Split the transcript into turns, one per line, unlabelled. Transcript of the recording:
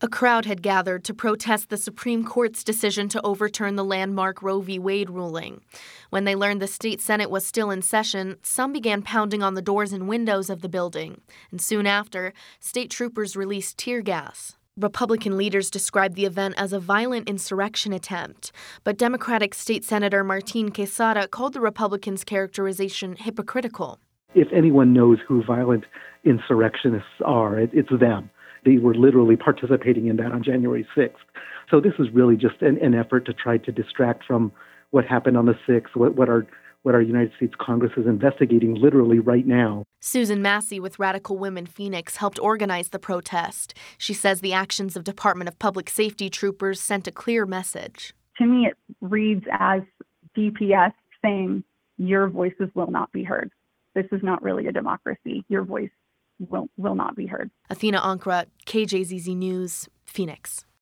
A crowd had gathered to protest the Supreme Court's decision to overturn the landmark Roe v. Wade ruling. When they learned the state Senate was still in session, some began pounding on the doors and windows of the building. And soon after, state troopers released tear gas. Republican leaders described the event as a violent insurrection attempt, but Democratic State Senator Martin Quesada called the Republicans' characterization hypocritical.
If anyone knows who violent insurrectionists are, it's them. They were literally participating in that on January 6th. So this is really just an effort to try to distract from what happened on the 6th, what our United States Congress is investigating literally right now.
Susan Massey with Radical Women Phoenix helped organize the protest. She says the actions of Department of Public Safety troopers sent a clear message.
To me, it reads as DPS saying, your voices will not be heard. This is not really a democracy. Your voice will not be heard.
Athena Ankra, KJZZ News, Phoenix.